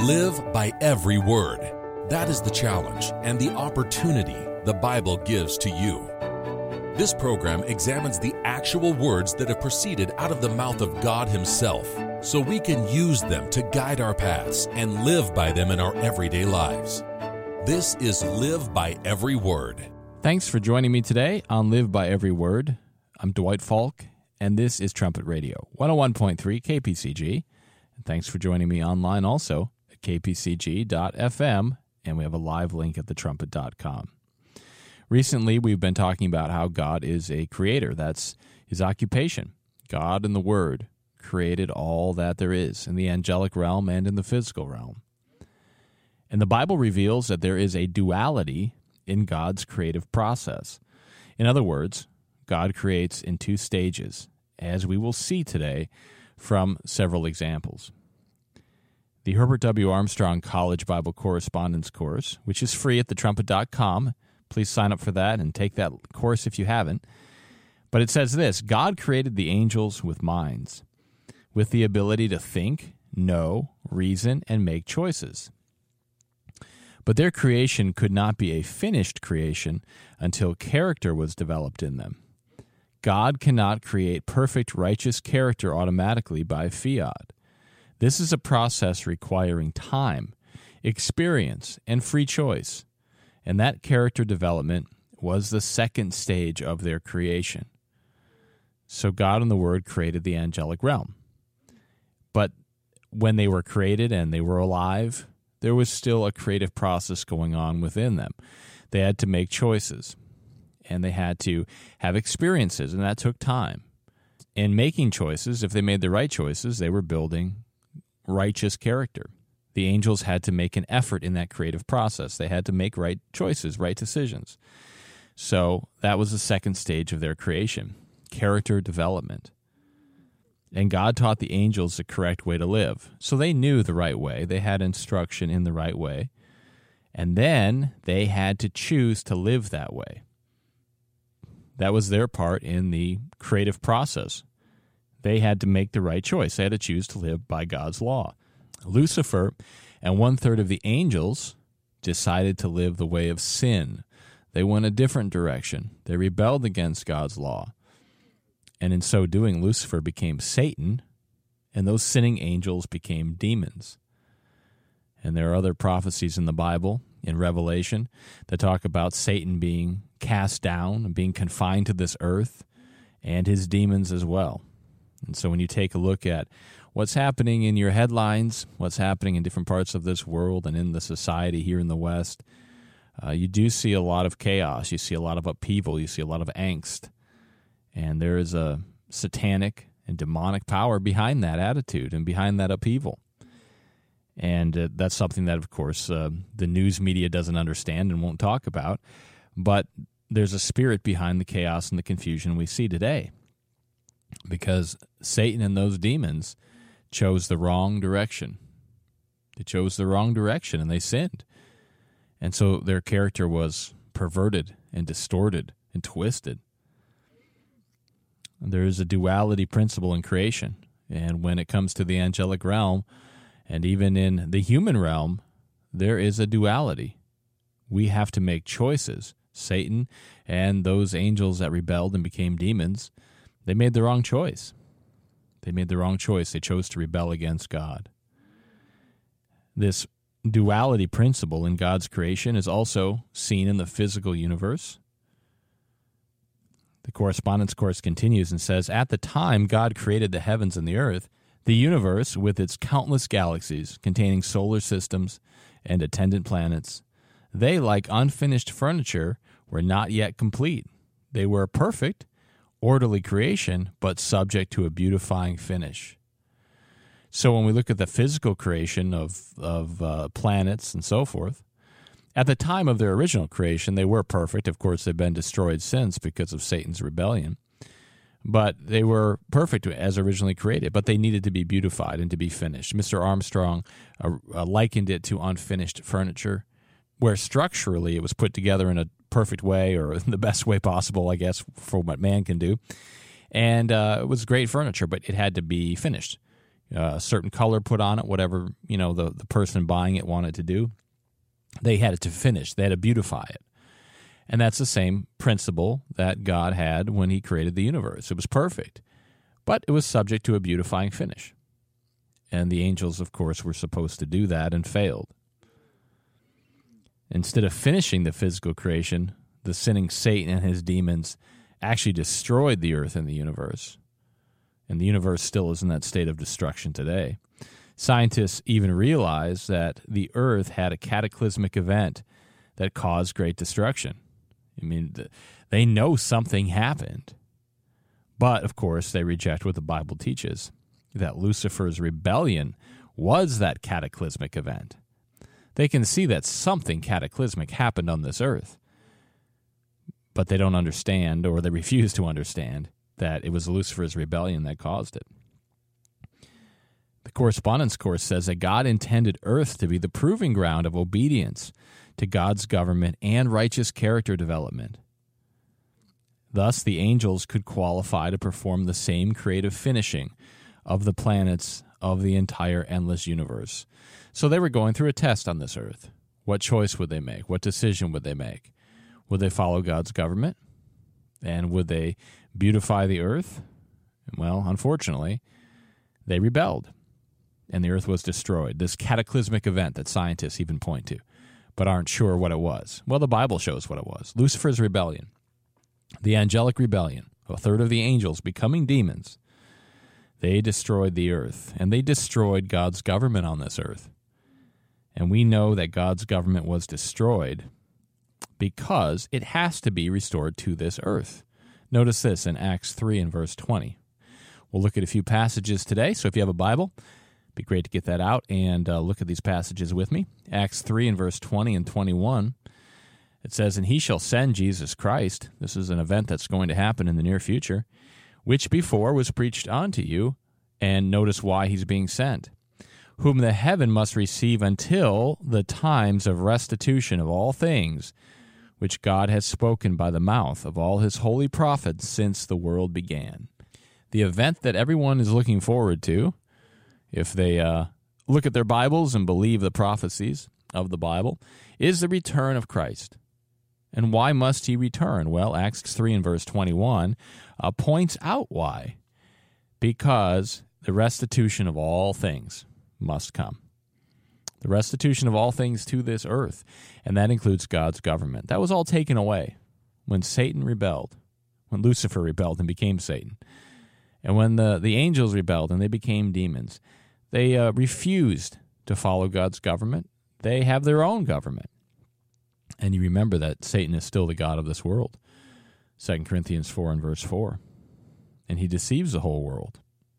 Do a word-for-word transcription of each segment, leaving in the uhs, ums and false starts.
Live by every word. That is the challenge and the opportunity the Bible gives to you. This program examines the actual words that have proceeded out of the mouth of God Himself, so we can use them to guide our paths and live by them in our everyday lives. This is Live by Every Word. Thanks for joining me today on Live by Every Word. I'm Dwight Falk, and this is Trumpet Radio, one oh one point three K P C G. And thanks for joining me online also at k p c g dot f m, and we have a live link at the trumpet dot com. Recently, we've been talking about how God is a creator. That's His occupation. God in the Word created all that there is in the angelic realm and in the physical realm. And the Bible reveals that there is a duality in God's creative process. In other words, God creates in two stages, as we will see today from several examples. The Herbert W. Armstrong College Bible Correspondence Course, which is free at the trumpet dot com. Please sign up for that and take that course if you haven't. But it says this: God created the angels with minds, with the ability to think, know, reason, and make choices. But their creation could not be a finished creation until character was developed in them. God cannot create perfect righteous character automatically by fiat. This is a process requiring time, experience, and free choice. And that character development was the second stage of their creation. So God in the Word created the angelic realm. But when they were created and they were alive, there was still a creative process going on within them. They had to make choices, and they had to have experiences, and that took time. In making choices, if they made the right choices, they were building righteous character. The angels had to make an effort in that creative process. They had to make right choices, right decisions. So that was the second stage of their creation, character development. And God taught the angels the correct way to live. So they knew the right way. They had instruction in the right way. And then they had to choose to live that way. That was their part in the creative process. They had to make the right choice. They had to choose to live by God's law. Lucifer and one-third of the angels decided to live the way of sin. They went a different direction. They rebelled against God's law. And in so doing, Lucifer became Satan, and those sinning angels became demons. And there are other prophecies in the Bible, in Revelation, that talk about Satan being cast down and being confined to this earth, and his demons as well. And so when you take a look at what's happening in your headlines, what's happening in different parts of this world and in the society here in the West, uh, you do see a lot of chaos. You see a lot of upheaval. You see a lot of angst. And there is a satanic and demonic power behind that attitude and behind that upheaval. And uh, that's something that, of course, uh, the news media doesn't understand and won't talk about. But there's a spirit behind the chaos and the confusion we see today. Because Satan and those demons chose the wrong direction. They chose the wrong direction and they sinned. And so their character was perverted and distorted and twisted. There is a duality principle in creation. And when it comes to the angelic realm, and even in the human realm, there is a duality. We have to make choices. Satan and those angels that rebelled and became demons, they made the wrong choice. They made the wrong choice. They chose to rebel against God. This duality principle in God's creation is also seen in the physical universe. The correspondence course continues and says, at the time God created the heavens and the earth, the universe with its countless galaxies containing solar systems and attendant planets, they, like unfinished furniture, were not yet complete. They were a perfect, orderly creation, but subject to a beautifying finish. So when we look at the physical creation of, of uh, planets and so forth, at the time of their original creation, they were perfect. Of course, they've been destroyed since because of Satan's rebellion. But they were perfect as originally created, but they needed to be beautified and to be finished. Mister Armstrong uh, uh, likened it to unfinished furniture, where structurally it was put together in a perfect way, or the best way possible, I guess, for what man can do. And uh, it was great furniture, but it had to be finished. uh, a certain color put on it, whatever, you know, the, the person buying it wanted to do. They had it to finish. They had to beautify it. And that's the same principle that God had when he created the universe. It was perfect, but it was subject to a beautifying finish. And the angels, of course, were supposed to do that and failed. Instead of finishing the physical creation, the sinning Satan and his demons actually destroyed the earth and the universe. And the universe still is in that state of destruction today. Scientists even realize that the earth had a cataclysmic event that caused great destruction. I mean, they know something happened. But, of course, they reject what the Bible teaches, that Lucifer's rebellion was that cataclysmic event. They can see that something cataclysmic happened on this earth, but they don't understand, or they refuse to understand, that it was Lucifer's rebellion that caused it. The correspondence course says that God intended earth to be the proving ground of obedience to God's government and righteous character development. Thus, the angels could qualify to perform the same creative finishing of the planets of the entire endless universe. So they were going through a test on this earth. What choice would they make? What decision would they make? Would they follow God's government? And would they beautify the earth? Well, unfortunately, they rebelled, and the earth was destroyed. This cataclysmic event that scientists even point to, but aren't sure what it was. Well, the Bible shows what it was. Lucifer's rebellion, the angelic rebellion, a third of the angels becoming demons. They destroyed the earth, and they destroyed God's government on this earth. And we know that God's government was destroyed because it has to be restored to this earth. Notice this in Acts three and verse twenty. We'll look at a few passages today, so if you have a Bible, it'd be great to get that out and uh, look at these passages with me. Acts three and verse twenty and twenty-one, it says, "And he shall send Jesus Christ," this is an event that's going to happen in the near future, "which before was preached unto you," and notice why he's being sent, "whom the heaven must receive until the times of restitution of all things, which God has spoken by the mouth of all his holy prophets since the world began." The event that everyone is looking forward to, if they uh, look at their Bibles and believe the prophecies of the Bible, is the return of Christ. And why must he return? Well, Acts three and verse twenty-one uh, points out why. Because the restitution of all things must come. The restitution of all things to this earth, and that includes God's government. That was all taken away when Satan rebelled, when Lucifer rebelled and became Satan, and when the, the angels rebelled and they became demons. They uh, refused to follow God's government. They have their own government. And you remember that Satan is still the god of this world, Second Corinthians four and verse four, and he deceives the whole world.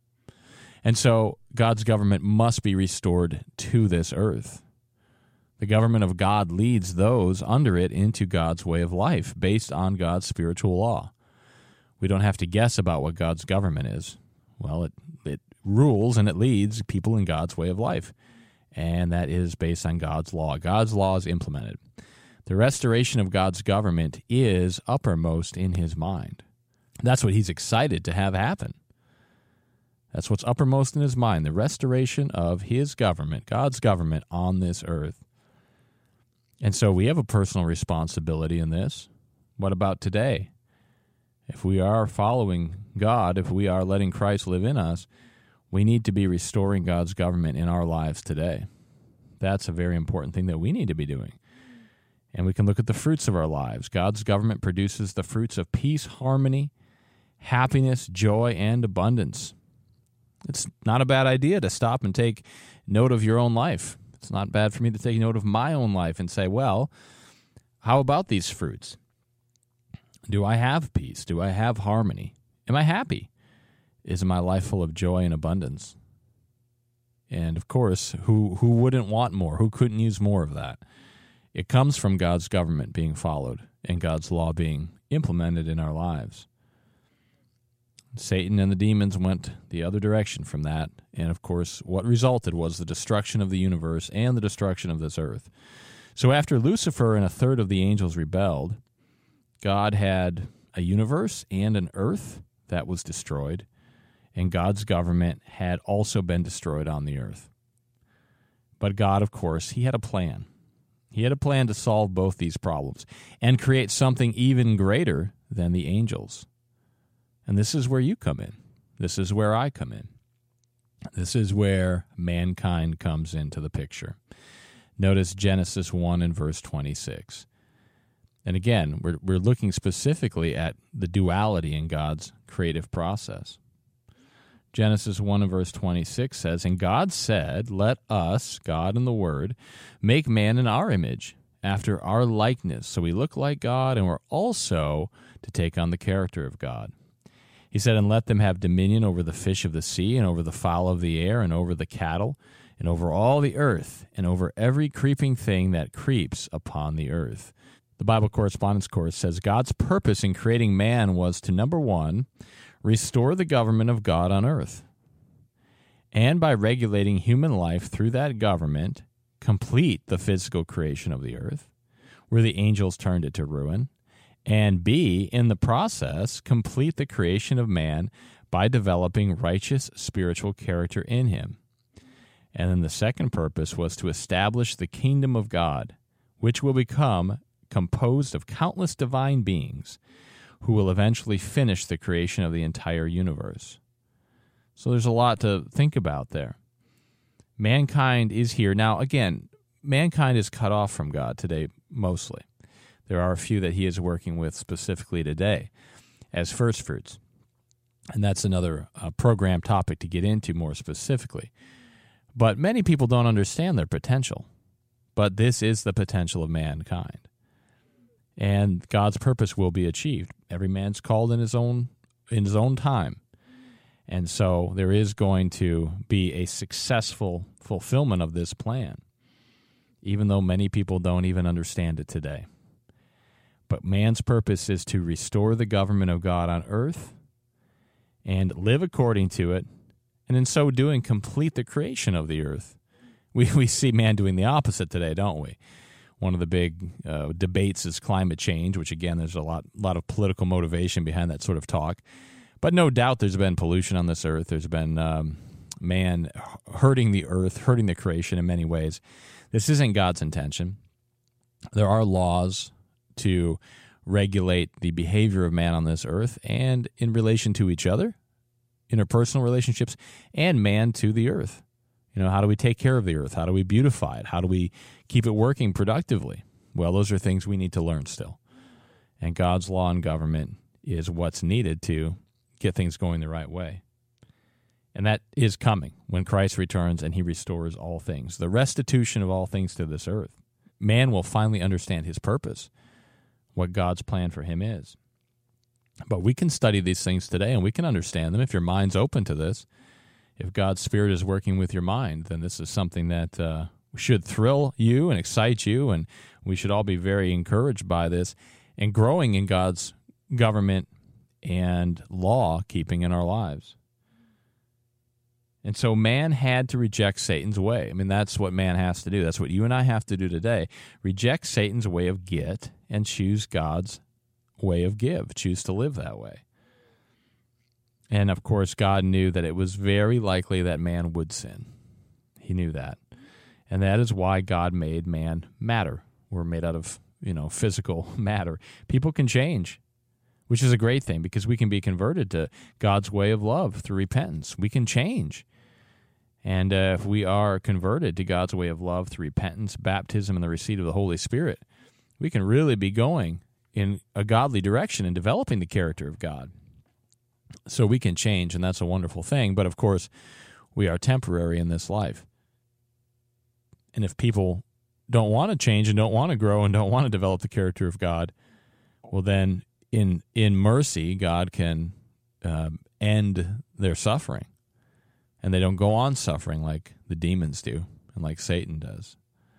And so God's government must be restored to this earth. The government of God leads those under it into God's way of life based on God's spiritual law. We don't have to guess about what God's government is. Well, it, it rules and it leads people in God's way of life, and that is based on God's law. God's law is implemented. The restoration of God's government is uppermost in his mind. That's what he's excited to have happen. That's what's uppermost in his mind, the restoration of his government, God's government on this earth. And so we have a personal responsibility in this. What about today? If we are following God, if we are letting Christ live in us, we need to be restoring God's government in our lives today. That's a very important thing that we need to be doing. And we can look at the fruits of our lives. God's government produces the fruits of peace, harmony, happiness, joy, and abundance. It's not a bad idea to stop and take note of your own life. It's not bad for me to take note of my own life and say, well, how about these fruits? Do I have peace? Do I have harmony? Am I happy? Is my life full of joy and abundance? And, of course, who, who wouldn't want more? Who couldn't use more of that? It comes from God's government being followed and God's law being implemented in our lives. Satan and the demons went the other direction from that, and of course, what resulted was the destruction of the universe and the destruction of this earth. So after Lucifer and a third of the angels rebelled, God had a universe and an earth that was destroyed, and God's government had also been destroyed on the earth. But God, of course, he had a plan. He had a plan to solve both these problems and create something even greater than the angels. And this is where you come in. This is where I come in. This is where mankind comes into the picture. Notice Genesis one and verse twenty-six. And again, we're, we're looking specifically at the duality in God's creative process. Genesis one and verse twenty-six says, "And God said, let us," God and the Word, "make man in our image, after our likeness, so we look like God, and we're also to take on the character of God. He said, and let them have dominion over the fish of the sea, and over the fowl of the air, and over the cattle, and over all the earth, and over every creeping thing that creeps upon the earth." The Bible Correspondence Course says God's purpose in creating man was to, number one, restore the government of God on earth, and by regulating human life through that government, complete the physical creation of the earth, where the angels turned it to ruin, and B, in the process, complete the creation of man by developing righteous spiritual character in him. And then the second purpose was to establish the kingdom of God, which will become composed of countless divine beings who will eventually finish the creation of the entire universe. So there's a lot to think about there. Mankind is here. Now, again, mankind is cut off from God today, mostly. There are a few that he is working with specifically today as first fruits. And that's another uh, program topic to get into more specifically. But many people don't understand their potential. But this is the potential of mankind. And God's purpose will be achieved. Every man's called in his own in his own time. And so there is going to be a successful fulfillment of this plan, even though many people don't even understand it today. But man's purpose is to restore the government of God on earth and live according to it, and in so doing, complete the creation of the earth. We we see man doing the opposite today, don't we? One of the big uh, debates is climate change, which, again, there's a lot, lot of political motivation behind that sort of talk. But no doubt there's been pollution on this earth. There's been um, man hurting the earth, hurting the creation in many ways. This isn't God's intention. There are laws to regulate the behavior of man on this earth and in relation to each other, interpersonal relationships, and man to the earth. You know, how do we take care of the earth? How do we beautify it? How do we keep it working productively? Well, those are things we need to learn still. And God's law and government is what's needed to get things going the right way. And that is coming when Christ returns and he restores all things, the restitution of all things to this earth. Man will finally understand his purpose, what God's plan for him is. But we can study these things today and we can understand them if your mind's open to this. If God's Spirit is working with your mind, then this is something that uh, should thrill you and excite you, and we should all be very encouraged by this and growing in God's government and law keeping in our lives. And so man had to reject Satan's way. I mean, that's what man has to do. That's what you and I have to do today. Reject Satan's way of get and choose God's way of give. Choose to live that way. And, of course, God knew that it was very likely that man would sin. He knew that. And that is why God made man matter. We're made out of, you know, physical matter. People can change, which is a great thing because we can be converted to God's way of love through repentance. We can change. And uh, if we are converted to God's way of love through repentance, baptism, and the receipt of the Holy Spirit, we can really be going in a godly direction and developing the character of God. So we can change, and that's a wonderful thing. But, of course, we are temporary in this life. And if people don't want to change and don't want to grow and don't want to develop the character of God, well, then in in mercy, God can uh, end their suffering. And they don't go on suffering like the demons do and like Satan does.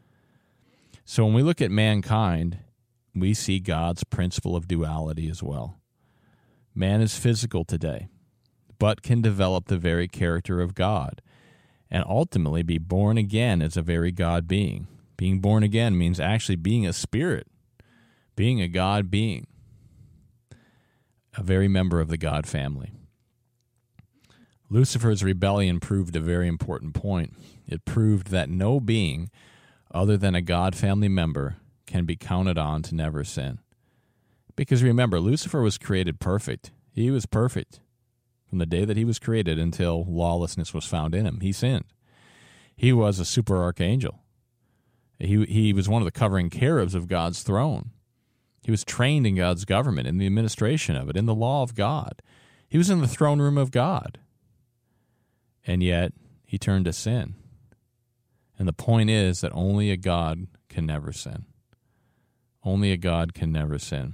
So when we look at mankind, we see God's principle of duality as well. Man is physical today, but can develop the very character of God and ultimately be born again as a very God being. Being born again means actually being a spirit, being a God being, a very member of the God family. Lucifer's rebellion proved a very important point. It proved that no being other than a God family member can be counted on to never sin. Because remember, Lucifer was created perfect. He was perfect from the day that he was created until lawlessness was found in him. He sinned. He was a super archangel. He, he was one of the covering cherubs of God's throne. He was trained in God's government, in the administration of it, in the law of God. He was in the throne room of God. And yet, he turned to sin. And the point is that only a God can never sin. Only a God can never sin.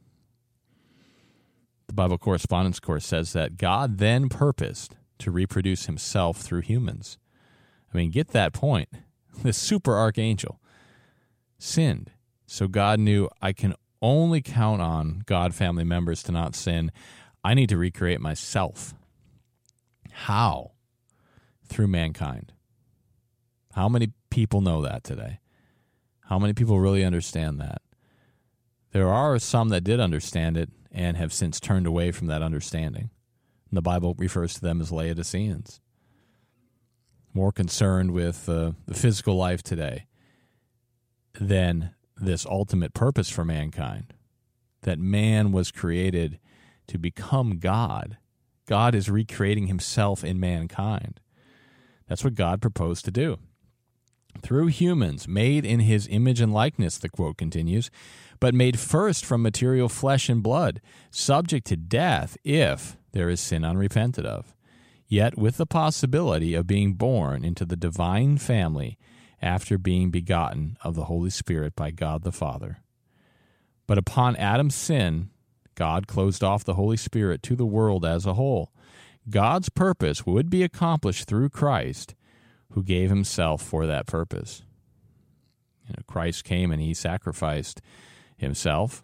The Bible Correspondence Course says that God then purposed to reproduce himself through humans. I mean, get that point. The super archangel sinned. So God knew, I can only count on God family members to not sin. I need to recreate myself. How? Through mankind. How many people know that today? How many people really understand that? There are some that did understand it and have since turned away from that understanding. And the Bible refers to them as Laodiceans. More concerned with uh, the physical life today than this ultimate purpose for mankind, that man was created to become God. God is recreating himself in mankind. That's what God proposed to do. Through humans, made in his image and likeness, the quote continues, but made first from material flesh and blood, subject to death if there is sin unrepented of, yet with the possibility of being born into the divine family after being begotten of the Holy Spirit by God the Father. But upon Adam's sin, God closed off the Holy Spirit to the world as a whole. God's purpose would be accomplished through Christ, who gave himself for that purpose. You know, Christ came and he sacrificed himself.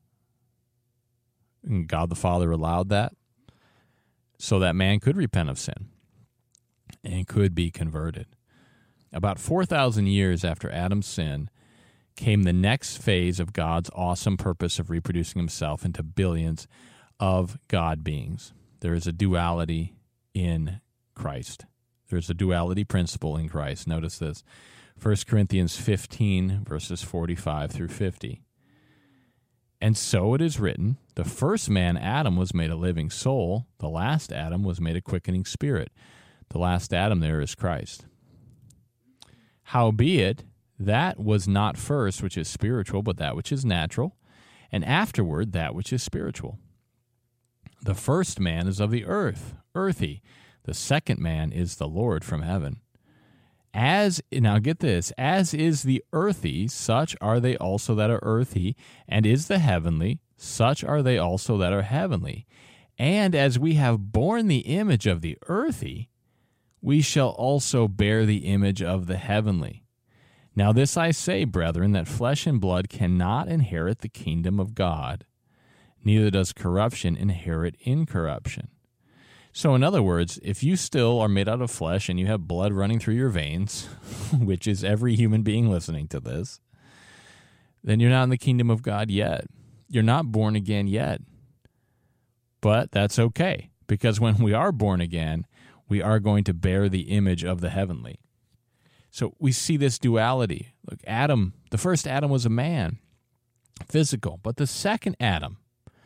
And God the Father allowed that so that man could repent of sin and could be converted. About four thousand years after Adam's sin came the next phase of God's awesome purpose of reproducing himself into billions of God beings. There is a duality in Christ. There's a duality principle in Christ. Notice this, First Corinthians fifteen, verses forty-five through fifty. And so it is written, the first man, Adam, was made a living soul. The last Adam was made a quickening spirit. The last Adam there is Christ. Howbeit, that was not first which is spiritual, but that which is natural, and afterward that which is spiritual. The first man is of the earth, earthy. The second man is the Lord from heaven. As, now get this, as is the earthy, such are they also that are earthy, and is the heavenly, such are they also that are heavenly. And as we have borne the image of the earthy, we shall also bear the image of the heavenly. Now this I say, brethren, that flesh and blood cannot inherit the kingdom of God, neither does corruption inherit incorruption. So in other words, if you still are made out of flesh and you have blood running through your veins, which is every human being listening to this, then you're not in the kingdom of God yet. You're not born again yet. But that's okay, because when we are born again, we are going to bear the image of the heavenly. So we see this duality. Look, Adam, the first Adam was a man, physical, but the second Adam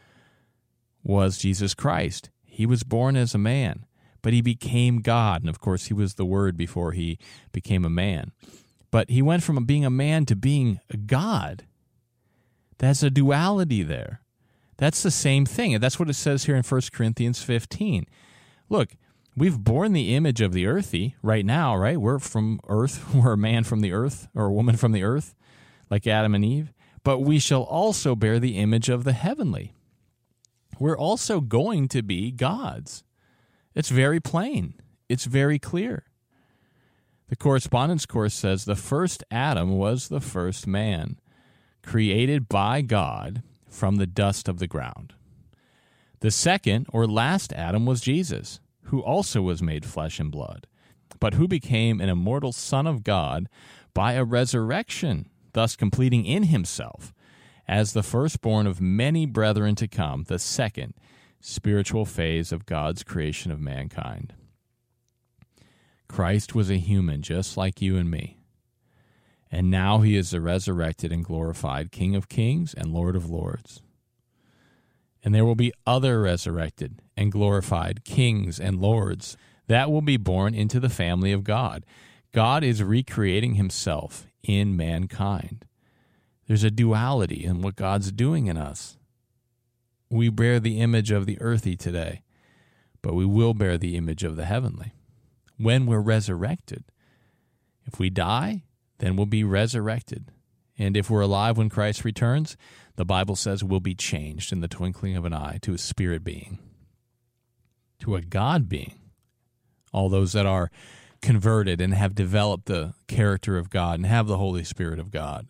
was Jesus Christ. He was born as a man, but he became God. And of course, he was the Word before he became a man. But he went from being a man to being a God. That's a duality there. That's the same thing. And that's what it says here in First Corinthians fifteen. Look, we've borne the image of the earthy right now, right? We're from earth. We're a man from the earth, or a woman from the earth, like Adam and Eve. But we shall also bear the image of the heavenly. We're also going to be gods. It's very plain. It's very clear. The Correspondence Course says the first Adam was the first man, created by God from the dust of the ground. The second or last Adam was Jesus, who also was made flesh and blood, but who became an immortal Son of God by a resurrection, thus completing in himself, as the firstborn of many brethren to come, the second spiritual phase of God's creation of mankind. Christ was a human just like you and me. And now he is the resurrected and glorified King of Kings and Lord of Lords. And there will be other resurrected and glorified kings and lords that will be born into the family of God. God is recreating himself in mankind. There's a duality in what God's doing in us. We bear the image of the earthy today, but we will bear the image of the heavenly when we're resurrected. If we die, then we'll be resurrected. And if we're alive when Christ returns, the Bible says we'll be changed in the twinkling of an eye to a spirit being, to a God being. All those that are converted and have developed the character of God and have the Holy Spirit of God.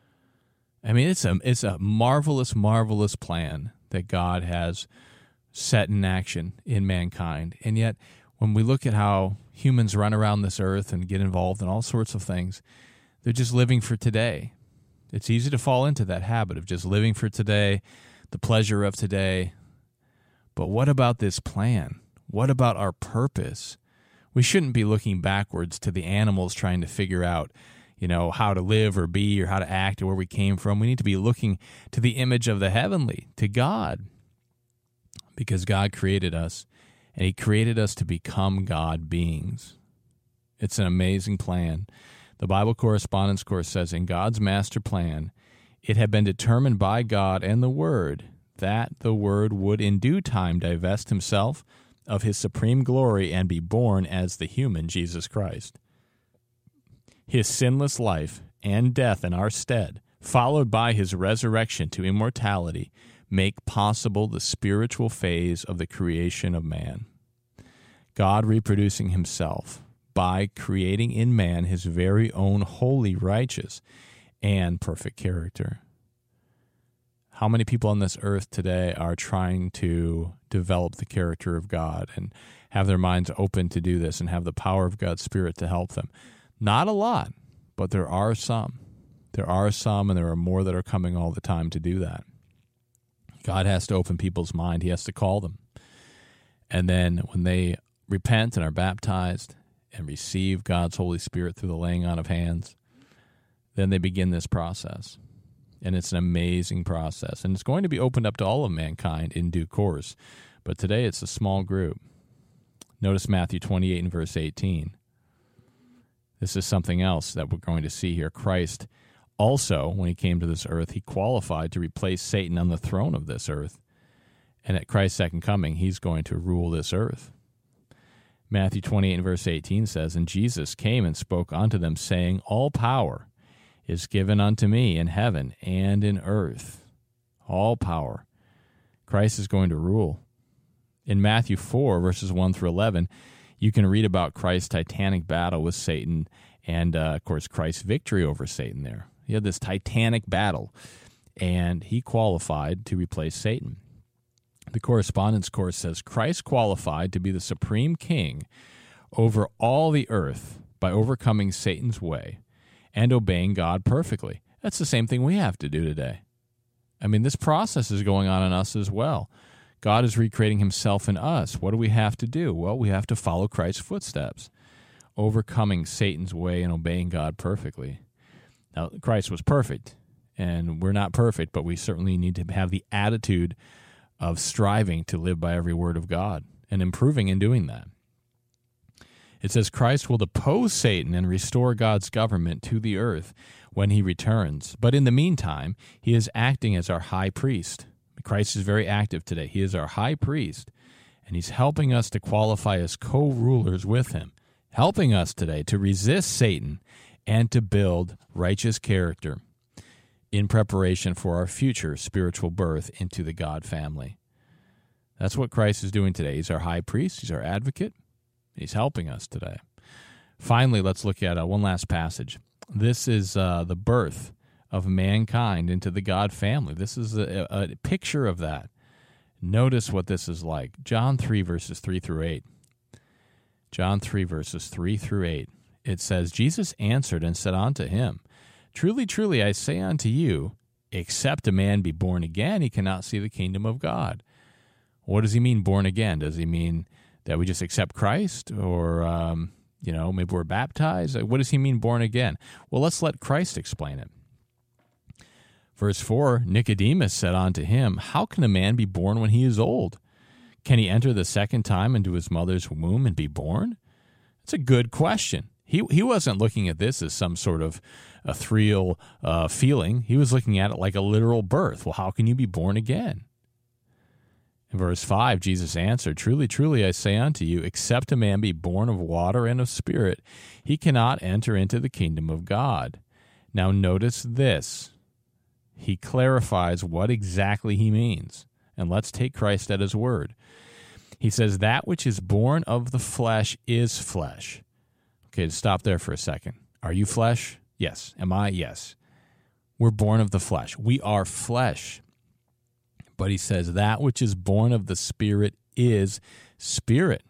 I mean, it's a, it's a marvelous, marvelous plan that God has set in action in mankind. And yet, when we look at how humans run around this earth and get involved in all sorts of things, they're just living for today. It's easy to fall into that habit of just living for today, the pleasure of today. But what about this plan? What about our purpose? We shouldn't be looking backwards to the animals trying to figure out, you know, how to live or be or how to act or where we came from. We need to be looking to the image of the heavenly, to God, because God created us, and he created us to become God beings. It's an amazing plan. The Bible Correspondence Course says, in God's master plan, it had been determined by God and the Word that the Word would in due time divest himself of his supreme glory and be born as the human Jesus Christ. His sinless life and death in our stead, followed by his resurrection to immortality, make possible the spiritual phase of the creation of man. God reproducing himself by creating in man his very own holy, righteous, and perfect character. How many people on this earth today are trying to develop the character of God and have their minds open to do this and have the power of God's Spirit to help them? Not a lot, but there are some. There are some, and there are more that are coming all the time to do that. God has to open people's mind. He has to call them. And then when they repent and are baptized and receive God's Holy Spirit through the laying on of hands, then they begin this process. And it's an amazing process. And it's going to be opened up to all of mankind in due course. But today it's a small group. Notice Matthew twenty-eight and verse eighteen. This is something else that we're going to see here. Christ also, when he came to this earth, he qualified to replace Satan on the throne of this earth. And at Christ's second coming, he's going to rule this earth. Matthew twenty-eight and verse eighteen says, and Jesus came and spoke unto them, saying, all power is given unto me in heaven and in earth. All power. Christ is going to rule. In Matthew four, verses one through eleven, you can read about Christ's titanic battle with Satan and, uh, of course, Christ's victory over Satan there. He had this titanic battle, and he qualified to replace Satan. The Correspondence Course says, Christ qualified to be the supreme king over all the earth by overcoming Satan's way and obeying God perfectly. That's the same thing we have to do today. I mean, this process is going on in us as well. God is recreating himself in us. What do we have to do? Well, we have to follow Christ's footsteps, overcoming Satan's way and obeying God perfectly. Now, Christ was perfect, and we're not perfect, but we certainly need to have the attitude of striving to live by every word of God and improving in doing that. It says Christ will depose Satan and restore God's government to the earth when he returns. But in the meantime, he is acting as our high priest. Christ is very active today. He is our high priest, and he's helping us to qualify as co-rulers with him, helping us today to resist Satan and to build righteous character in preparation for our future spiritual birth into the God family. That's what Christ is doing today. He's our high priest. He's our advocate. He's helping us today. Finally, let's look at uh, one last passage. This is uh, the birth of mankind into the God family. This is a, a picture of that. Notice what this is like. John three, verses three through eight. John three, verses three through eight. It says, Jesus answered and said unto him, truly, truly, I say unto you, except a man be born again, he cannot see the kingdom of God. What does he mean, born again? Does he mean that we just accept Christ? Or um, You know, maybe we're baptized. What does he mean born again? Well, let's let Christ explain it. Verse four, Nicodemus said unto him, how can a man be born when he is old? Can he enter the second time into his mother's womb and be born? It's a good question. He he wasn't looking at this as some sort of a thrill uh, feeling. He was looking at it like a literal birth. Well, how can you be born again? In verse five, Jesus answered, truly, truly, I say unto you, except a man be born of water and of spirit, he cannot enter into the kingdom of God. Now notice this. He clarifies what exactly he means. And let's take Christ at his word. He says, that which is born of the flesh is flesh. Okay, stop there for a second. Are you flesh? Yes. Am I? Yes. We're born of the flesh. We are flesh. But he says, that which is born of the Spirit is spirit.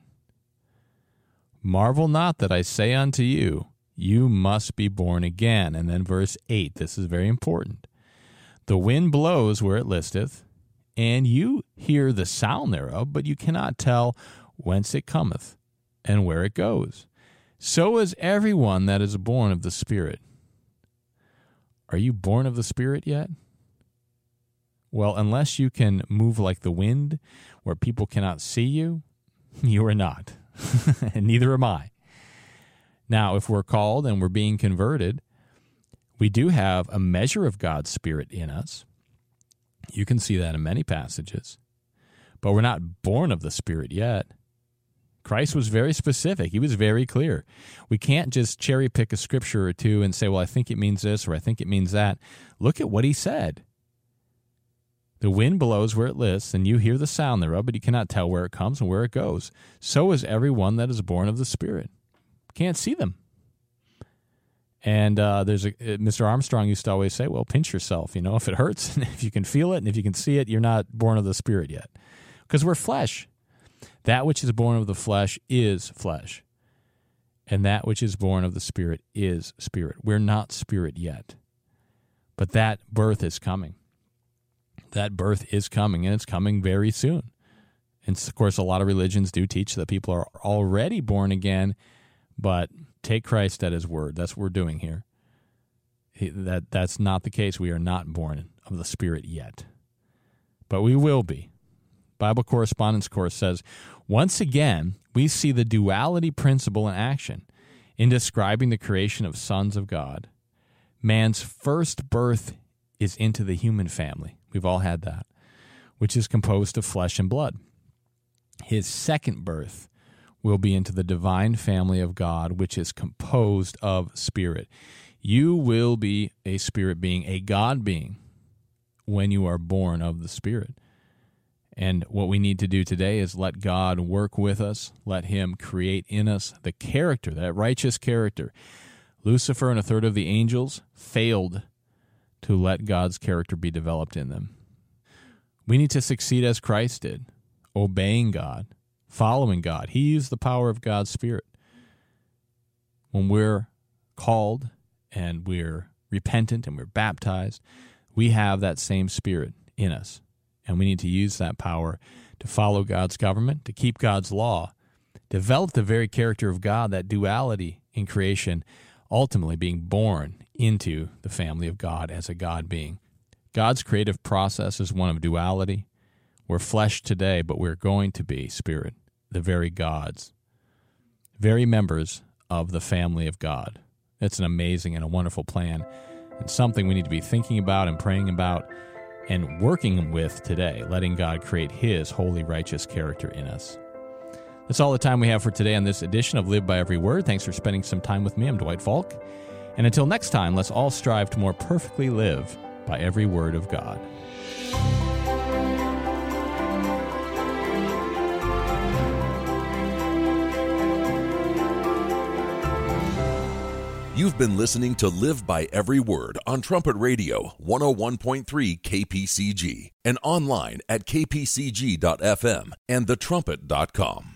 Marvel not that I say unto you, you must be born again. And then verse eight, this is very important. The wind blows where it listeth, and you hear the sound thereof, but you cannot tell whence it cometh and where it goes. So is everyone that is born of the Spirit. Are you born of the Spirit yet? Well, unless you can move like the wind, where people cannot see you, you are not, and neither am I. Now, if we're called and we're being converted, we do have a measure of God's Spirit in us. You can see that in many passages. But we're not born of the Spirit yet. Christ was very specific. He was very clear. We can't just cherry pick a scripture or two and say, well, I think it means this or I think it means that. Look at what he said. The wind blows where it lists, and you hear the sound thereof, but you cannot tell where it comes and where it goes. So is everyone that is born of the Spirit. Can't see them. And uh, there's a Mister Armstrong used to always say, well, pinch yourself. You know, if it hurts, and if you can feel it, and if you can see it, you're not born of the Spirit yet. Because we're flesh. That which is born of the flesh is flesh. And that which is born of the Spirit is spirit. We're not spirit yet. But that birth is coming. That birth is coming, and it's coming very soon. And, of course, a lot of religions do teach that people are already born again, but take Christ at his word. That's what we're doing here. He, that That's not the case. We are not born of the Spirit yet. But we will be. Bible Correspondence Course says, once again, we see the duality principle in action in describing the creation of sons of God. Man's first birth is into the human family. We've all had that, which is composed of flesh and blood. His second birth will be into the divine family of God, which is composed of spirit. You will be a spirit being, a God being, when you are born of the Spirit. And what we need to do today is let God work with us, let him create in us the character, that righteous character. Lucifer and a third of the angels failed to let God's character be developed in them. We need to succeed as Christ did, obeying God, following God. He used the power of God's Spirit. When we're called and we're repentant and we're baptized, we have that same Spirit in us. And we need to use that power to follow God's government, to keep God's law, develop the very character of God, that duality in creation, ultimately being born into the family of God as a God being. God's creative process is one of duality. We're flesh today, but we're going to be spirit, the very gods, very members of the family of God. It's an amazing and a wonderful plan, and something we need to be thinking about and praying about and working with today, letting God create his holy, righteous character in us. That's all the time we have for today on this edition of Live by Every Word. Thanks for spending some time with me. I'm Dwight Falk. And until next time, let's all strive to more perfectly live by every word of God. You've been listening to Live by Every Word on Trumpet Radio one oh one point three K P C G and online at k p c g dot f m and the trumpet dot com.